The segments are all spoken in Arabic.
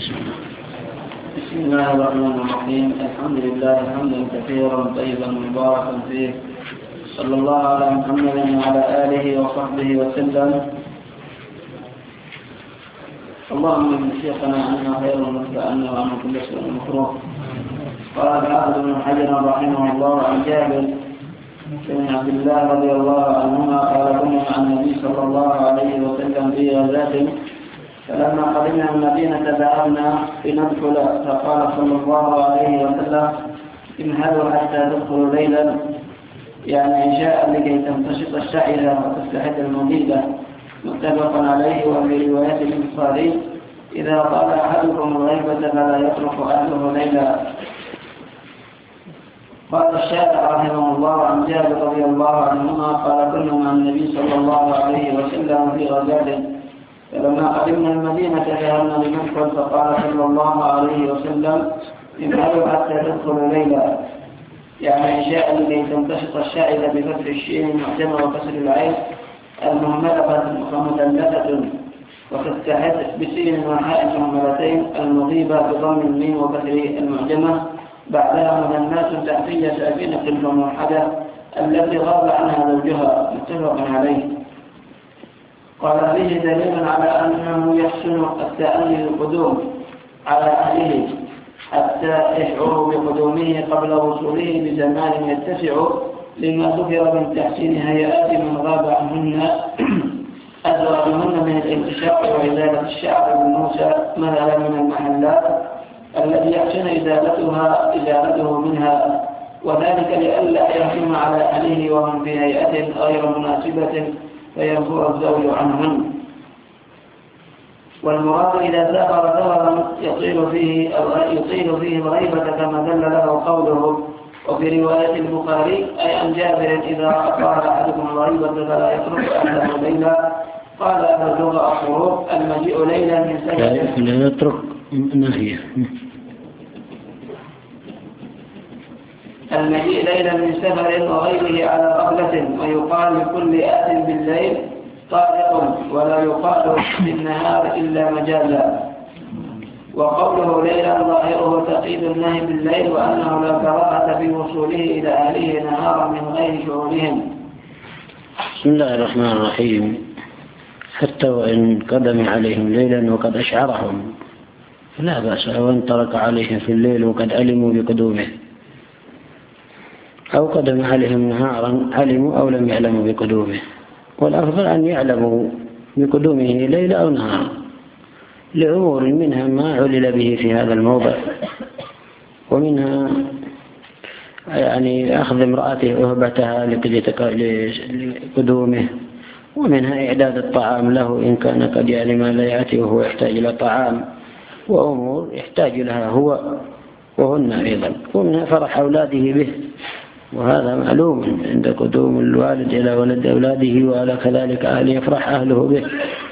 بسم الله الرحمن الرحيم. الحمد لله حمدا كثيرا طيبا مباركا فيه، صلى الله على محمد وعلى آله وصحبه وسلم. اللهم من شيخنا عنا خير ونفعنا وعن كل شيء مكروه. قال الحافظ ابن حجر رحمه الله عن جابر بن عبد الله رضي الله عنهما قال كنا مع النبي صلى الله عليه وسلم في غزاة، فلما قدمنا المدينة ذهبنا لندخل، فقال صلى الله عليه وسلم امهلوا حتى تدخلوا ليلا، يعني عشاء لكي تنتشط الشعيرة وتستحد المضيدة. متفق عليه. وفي رواية البخاري إذا قال أحدكم الغيبة فلا يترك أهله ليلا. قال الشافعي رحمه الله عن جابر رضي الله عنهما قال كنا مع النبي صلى الله عليه وسلم في غزاة، فلما قدمنا المدينة ذهبنا لندخل، فقال صلى الله عليه وسلم امهلوا حتى تدخلوا ليلا، يعني عشاء لكي تنتشط الشاعرة بفتح الشين المعجمة وكسر العين المهملة فمثلثة، وتستحد بسين وحاء مهملتين المضيبة بضم الميم وكسر المعجمة بعدها مثنات تحتية ساكنة فموحدة التي غاب عنها زوجها. متفق عليه. قال فيه دليل على أنه يحسن التأني القدوم على أهله حتى يشعروا بقدومه قبل وصوله بزمان يتسع، لما ذكر من تحسين هيئات من غاب عنهن أزواجهن من الانتشاق وإزالة الشعر بالموسى مثلا من المحلات التي يحسن إزالته منها، وذلك لئلا يهجم على أهله وهم في هيئة غير مناسبة فينفر الزوج عنهن. والمراد إذا سافر سفرا يطيل فيه الغيبة كما دل له قوله. وفي رواية البخاري أي عن جابر إذا قال أحدكم الغيبة فلا يترك أهله ليلا. قال أبو اللغة الخروج المجيء ليلا من سفر، لا يترك نهيه، المجيء ليلا من سفر وغيره على غفلة، ويقال لكل آت بالليل طارق، ولا يقال بالنهار إلا مجازا. وقوله ليلا ظاهره تقييد النهي بالليل، وأنه لا كراهة في وصوله إلى أهله نهارا من غير شعورهم. بسم الله الرحمن الرحيم. حتى وإن قدم عليهم ليلا وقد أشعرهم لا بأس، وإن ترك عليهم في الليل وقد علموا بقدومه، أو قدم عليهم نهارا علموا أو لم يعلموا بقدومه. والأفضل أن يعلموا بقدومه ليلا أو نهارا، لأمور منها ما علل به في هذا الموضع، ومنها يعني أخذ امرأته أهبتها لقدومه، ومنها إعداد الطعام له إن كان قد يعلم ما لا يأتي وهو يحتاج إلى طعام، وأمور يحتاج لها هو وهن أيضا، ومنها فرح أولاده به، وهذا معلوم عند قدوم الوالد إلى ولد أولاده، وعلى كذلك أهل يفرح أهله به.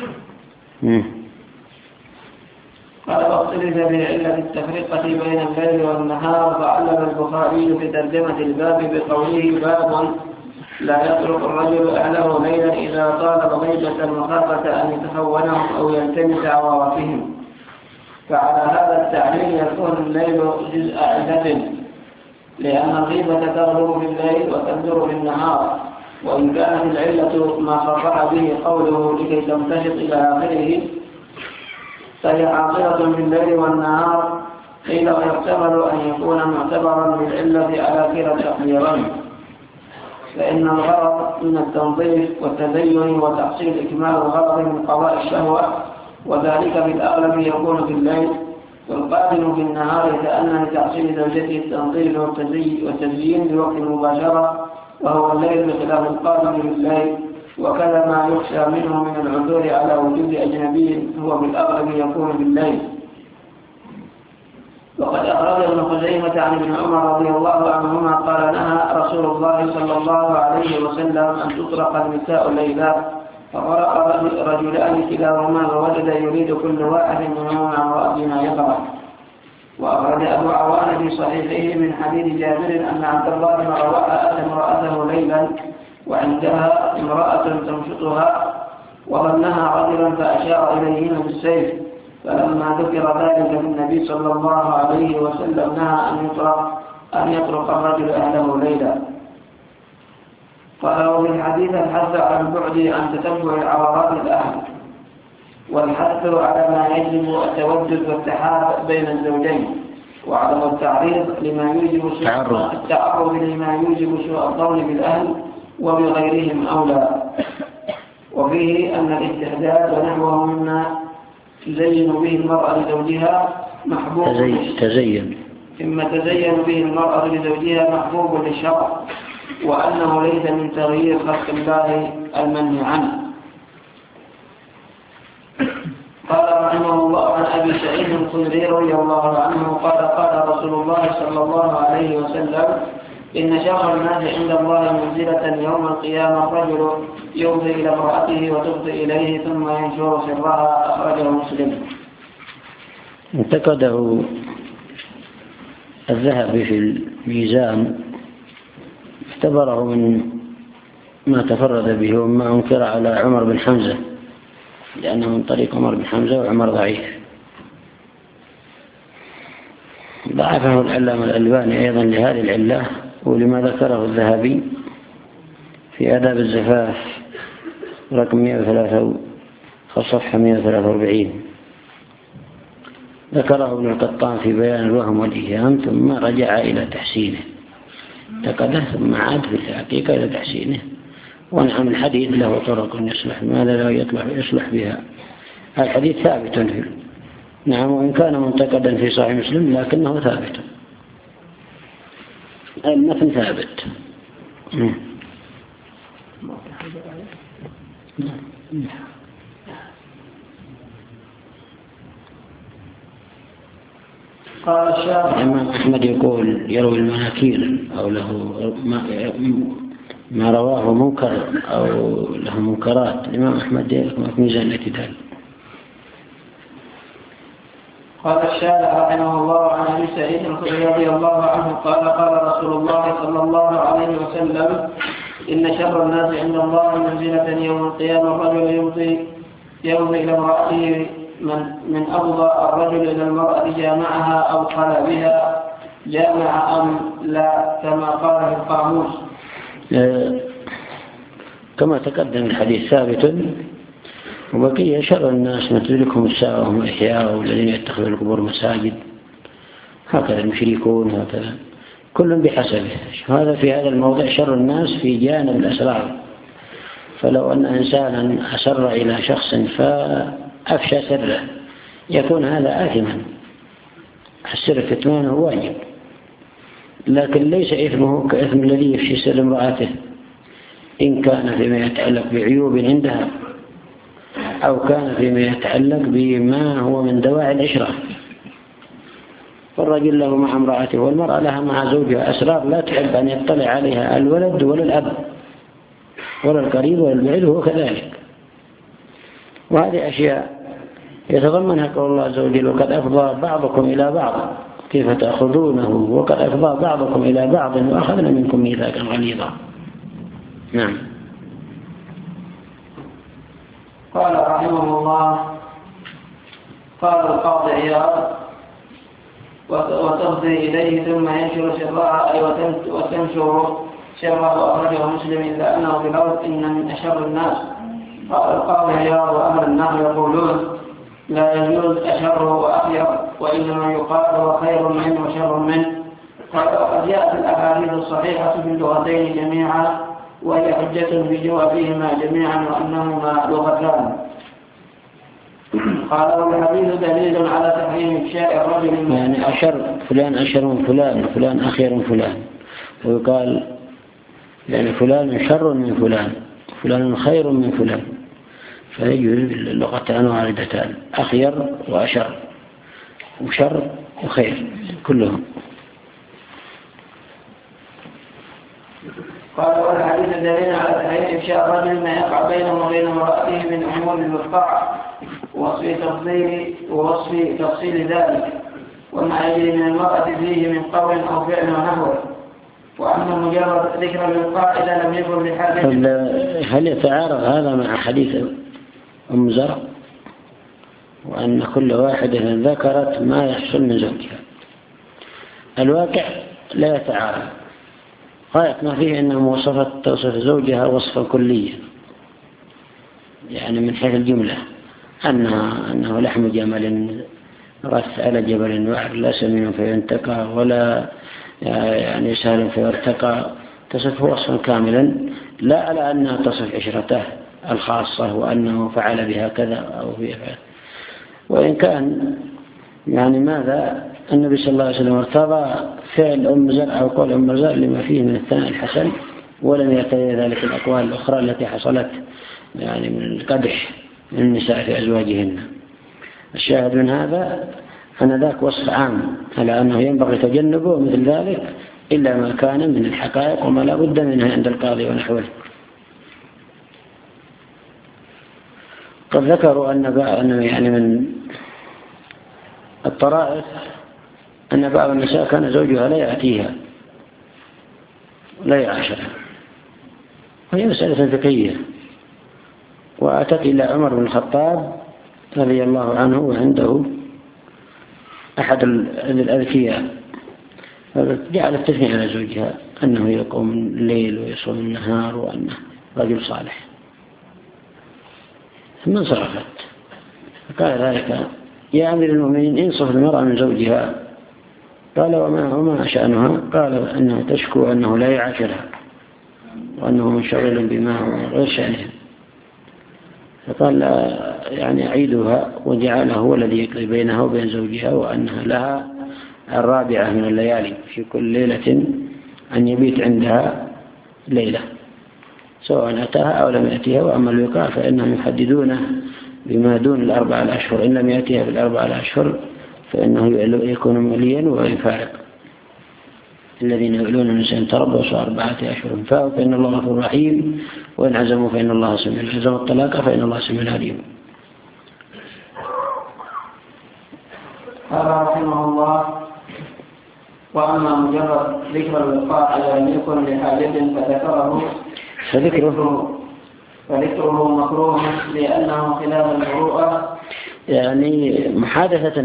قال واختلف في علة التفرقة بين الليل والنهار، فعلل البخاري في ترجمة الباب بقوله باب لا يترك الرجل أهله ليلا إذا طالب غيبة مخافة أن يتخونهم أو يلتمس عوراتهم. فعلى هذا التعليل يكون الليل جزء علة، لأن الغيبة تغلب في الليل وتبدر في النهار. وإن كانت العلة ما صرح به قوله لكي تنتشط إلى آخره، فهي عاقلة في الليل والنهار. قيل ويحتمل أن يكون معتبرا بالعلة على كلا التقديرين، فإن الغرض من التنظيف والتزين وتحصيل إكمال الغرض من قضاء الشهوة، وذلك بالأغلب يكون في الليل، والقادم في النهار كأن لتحصيل زوجته التنظيف والتزيين بوقت المباشرة، وهو الليل بخلاف القادم بالليل. وكذا ما يخشى منه من العثور على وجود أجنبي هو بالأغلب يكون بالليل. وقد أخرج ابن خزيمة عن ابن عمر رضي الله عنهما قال نهى رسول الله صلى الله عليه وسلم أن تطرق النساء ليلا، فقرأ رجلان كلاهما ووجد يريد كل واحد منهما عن رأس ما يقرأ. وأخرج أبو عوان في صحيحه من حديث جابر أن عبد الله بن رواحة أتى امرأته ليلا وعندها امرأة تمشطها، وظنها رجلا فأشار إليهما بالسيف، فلما ذكر ذلك النبي صلى الله عليه وسلم نهى أن يطرق الرجل أهله ليلا. قال وفي الحديث الحث على البعد عن تتبع عورات الأهل، والحث على ما يجب التودد والتحاب بين الزوجين، وعدم التعرض لما يوجب سوء الظن بالأهل وبغيرهم أولى. وفيه أن الاستحداث ونحوه مما تزين به المرأة لزوجها محبوب محبوب للشرع، وأنه ليس من تغيير خلق الله المنهي عنه. قال رحمه الله عن أبي سعيد الخدري رضي الله عنه قال قال رسول الله صلى الله عليه وسلم إن شر الناس عند الله منزلة يوم القيامة الرجل يفضي إلى امرأته وتفضي إليه ثم ينشر سرها. أخرجه مسلم. انتقده الذهبي في الميزان، اعتبره من ما تفرد به وما أنكر على عمر بن حمزة، لأنه من طريق عمر بن حمزة وعمر ضعيف. ضعفه العلامة الألباني أيضا لهذه العلة، ولما ذكره الذهبي في آداب الزفاف رقم 103 صفحة 143. ذكره ابن القطان في بيان الوهم والإيهام، ثم رجع إلى تحسينه، انتقده ثم عاد في الحقيقة إلى تحسينه. ونعم الحديث له طرق يصلح، ماذا لا يصلح بها. الحديث ثابت فيه، نعم، وإن كان منتقدا في صحيح مسلم لكنه ثابت، المتن ثابت. قال الشافعي الإمام أحمد يقول يروي المناكير أو له ما رواه منكر أو له منكرات. الإمام أحمد يذكر في ميزان الاعتدال. قال الشافعي رحمه الله عن أبي سعيد الخدري رضي الله عنه قال قال رسول الله صلى الله عليه وسلم إن شر الناس عند الله منزلة يوم القيامة الرجل يمضي إلى امرأته من أفضى الرجل إلى المرأة جامعها أو خلى بها، جامع أم لا كما قال في القاموس. كما تقدم الحديث ثابت. وبقي شر الناس من تدركهم الساعة وهم أحياء والذين يتخذون القبور مساجد، هكذا المشركون، هكذا كل بحسبه. هذا في هذا الموضع شر الناس في جانب الأسرار. فلو أن إنسانا أسر إلى شخص فأفشى سره يكون هذا آثما، السر كتمانه واجب، لكن ليس إثمه كإثم الذي يفشي سر امرأته إن كان فيما يتعلق بعيوب عندها أو كان فيما يتعلق بما هو من دواعي العشرة. فالرجل له مع امرأته والمرأة لها مع زوجها أسرار لا تحب أن يطلع عليها الولد ولا الأب ولا القريب ولا البعيد، هو كذلك. وهذه أشياء يتضمنها قول الله عز وجل وقد أفضى بعضكم إلى بعض كيف تأخذونه وقد أفضى بعضكم إلى بعض وأخذنا منكم ميثاقا غليظا. نعم. قال رحمه الله قال القاضي عياض وتفضي إليه ثم ينشر شرها أي وتنشر شرها. أخرجه مسلم إلا أنه بلفظ إن من أشر الناس. قال القاضي عياض وأهل النحو يقولون لا يجوز أشر وأخير، وإنما يقال هو خير منه وشر منه. وقد جاءت الأحاديث الصحيحة في اللغتين جميعا وهي حجة في جوابهما جميعا وأنهما لغتان. قال والحديث دليل على تحريم إفشاء الرجل يعني أشر فلان أشر من فلان وفلان أخير من فلان، ويقال يعني فلان شر من فلان فلان خير من فلان، فيجوز اللغتان واردتان، أخير وأشر وشر وخير كلهم. قال والحديث دليل على تحريم إفشاء الرجل ما يقع بينه وبين امرأته من أمور الوقاع ووصف تفصيل ذلك وما يجري من المرأة فيه من قول أو فعل ونحوه، وأما مجرد ذكر الوقاع إذا لم يكن لحاجة. هل يتعارض هذا مع حديث أم زرع؟ وأن كل واحدة ذكرت ما يحصل من زوجها. الواقع لا يتعارض، غاية ما فيه أنه توصف زوجها وصفا كليا، يعني من حيث الجملة أنه لحم جمل رث على جبل وعر، لا سمين فينتقى ولا يعني سهل فيرتقى، تصف وصفا كاملا، لا على أنها تصف عشرته الخاصة وأنه فعل بها كذا أو بها. وإن كان يعني ماذا النبي صلى الله عليه وسلم ارتضى فعل أم زرع أو قول أم زرع لما فيه من الثناء الحسن، ولم يقتضي ذلك الأقوال الأخرى التي حصلت يعني من القدح من النساء في أزواجهن. الشاهد من هذا أن ذاك وصف عام على أنه ينبغي تجنبه مثل ذلك إلا ما كان من الحقائق وما لا بد منها عند القاضي ونحوه. قد ذكروا أن يعني من الطرائف أن بعض النساء كان زوجها لا يأتيها لا يعاشرها، وهي مسألة فقهية، وأتت إلى عمر بن الخطاب رضي الله عنه وعنده أحد الأذكياء، جعلت تثني على زوجها أنه يقوم الليل ويصوم النهار وأنه رجل صالح، ثم انصرفت. فقال ذلك يا أمير المؤمنين انصف المرأة من زوجها. قال وما شأنها؟ قال أنها تشكو أنه لا يعاشرها وأنه منشغل بما هو غير شأنها. فقال يعني أعيدها وجعله هو الذي يقضي بينها وبين زوجها، وأنها لها 4 من الليالي في كل ليلة أن يبيت عندها ليلة سواء أتاها أو لم يأتيها. وأما الوقاع فإنهم يحددونه بما دون 4 الأشهر، إن لم يأتيها في 4 الأشهر فإنه يكون مليا ويفارق. الذين يؤلون النساء تربصوا 4 أشهر فإن الله غفور رحيم، وإن عزموا فإن الله سميع عليم، عزموا الطلاق فإن الله سميع عليم. قال رحمه الله وأما مجرد ذكر الوقاع لم يكن لحاجة فذكره مكروه لأنه خلاف المروءة، يعني محادثة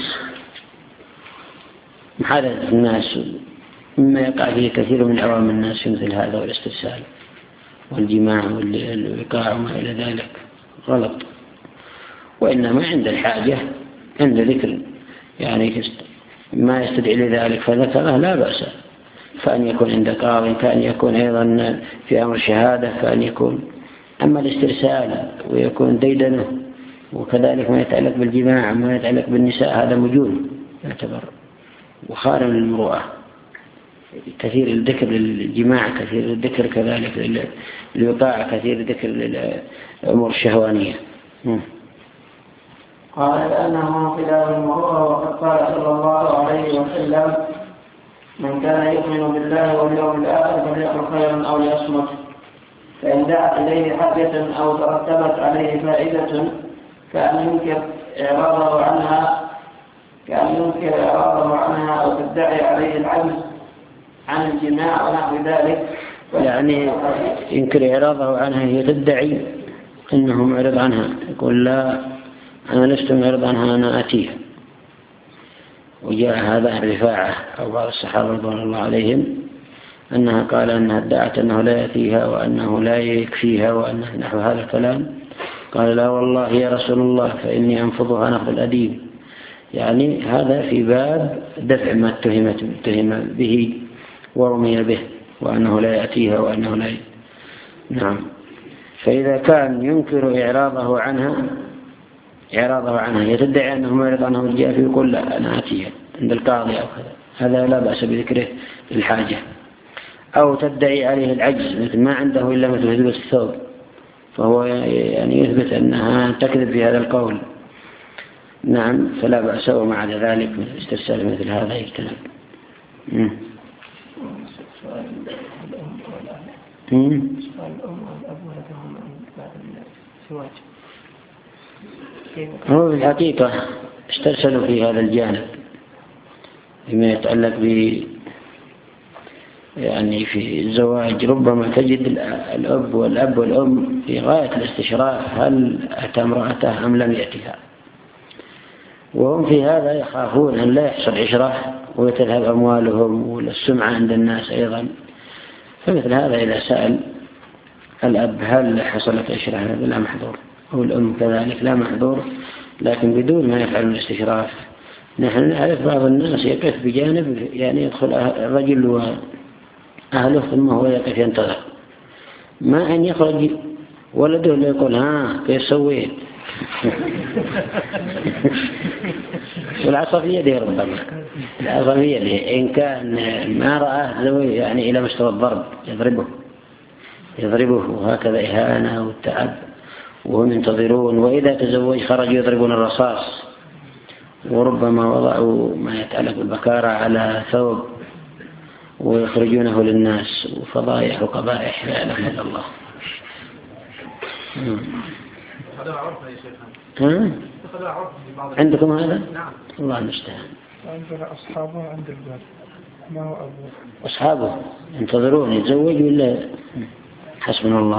الناس مما يقع فيه كثير من عوام الناس مثل هذا، والاسترسال والجماع والوقاع وما إلى ذلك غلط. وإنما عند الحاجة عند ذكر يعني ما يستدعي لذلك فذكره لا بأس، فأن يكون عند قاضي، كأن يكون أيضا في أمر شهادة، كأن يكون. أما الاسترسال ويكون ديدنه وكذلك ما يتعلق بالجماع وما يتعلق بالنساء هذا مجون يعتبر وخارج المروءة. كثير الذكر للجماع، كثير الذكر كذلك للوقاع، كثير الذكر للأمور الشهوانية. قال لأنه خلاف المروءة، وقد قال صلى الله عليه وسلم من كان يؤمن بالله واليوم الآخر فليقل خيرا أو ليصمت، فإن دعت إليه حاجة أو ترتبت عليه فائدة كأن ينكر إعراضه عنها أو تدعي عليه العجز عن الجماع ونحو ذلك. يعني ينكر إعراضه عنها، هي تدعي أنه معرض عنها، يقول لا أنا لست معرض عنها أنا آتيها. وجاء هذا عن رفاعة أو بعض الصحابة رضوان الله عليهم أنها قال أنها ادعت أنه لا يأتيها وأنه لا يكفيها وأنه نحو هذا الكلام. قال لا والله يا رسول الله فإني أنفضها نفض الأديم. يعني هذا في باب دفع ما اتهم به ورمي به وأنه لا يأتيها وأنه لا نعم. فإذا كان ينكر إعراضه عنها يتدعي أنه معرض عنه الجاء يقول لا أنا آتيها عند القاضي أو كذا، هذا لا بأس بذكره للحاجة. أو تدعي عليه العجز مثل ما عنده إلا مثل هدوء الثوب، فهو يعني يثبت أنها تكذب في هذا القول، نعم، فلا بأس. ومع ذلك من استرسال مثل هذا الكلام. هو في الحقيقة استرسلوا في هذا الجانب فيما يتعلق يعني في الزواج. ربما تجد الأب والأم في غاية الاستشراف هل أتى امرأته أم لم يأتها، وهم في هذا يخافون أن لا يحصل عشرة ويتذهب أموالهم والسمعة عند الناس أيضا. فمثل هذا إذا سأل الأب هل حصلت عشرة هذا لا محظور، أو الأم كذلك لا محظور، لكن بدون ما يفعل الاستشراف. نحن نعرف بعض الناس يقف بجانب، يعني يدخل الرجل وأهله ثم هو يقف ينتظر، ما أن يخرج ولده يقول ها كيف سويت. والعصبية دي ربما العصبية دي إن كان ما رأى يعني إلى مستوى الضرب يضربه وهكذا إهانة والتعب وهم ينتظرون. وإذا تزوج خرجوا يضربون الرصاص، وربما وضعوا ما يتعلق بالبكارة على ثوب ويخرجونه للناس، وفضائح وقبائح لا إله إلا الله. عندكم هذا؟ نعم. الله المستعان. عندنا أصحابه عند الباب، ما هو أبوه. أصحابه ينتظرون يتزوج ولا حسبنا الله.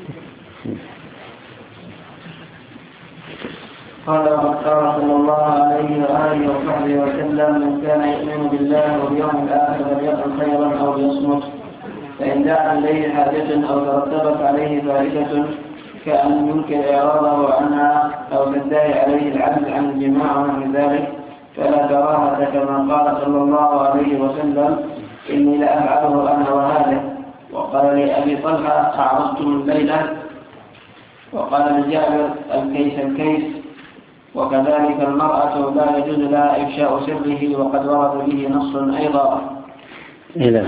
قال صلى الله عليه وآله وصحبه وسلم: من كان يؤمن بالله واليوم الآخر فليقل خيرا أو ليصمت، فإن دعا إليه حاجة أو ترتبت عليه فائدة كأن ينكر إعراضه عنها أو تدعي عليه العجز عن الجماع ونحو ذلك فلا كراهة، كما قال صلى الله عليه وسلم: إني لأفعله أنا وهذا. وقال لأبي طلحة: أعرضتم الليلة. وقال لجابر: الكيس. وكذلك المرأة لا يجوز لها إفشاء سره، وقد ورد به نص أيضا. إلى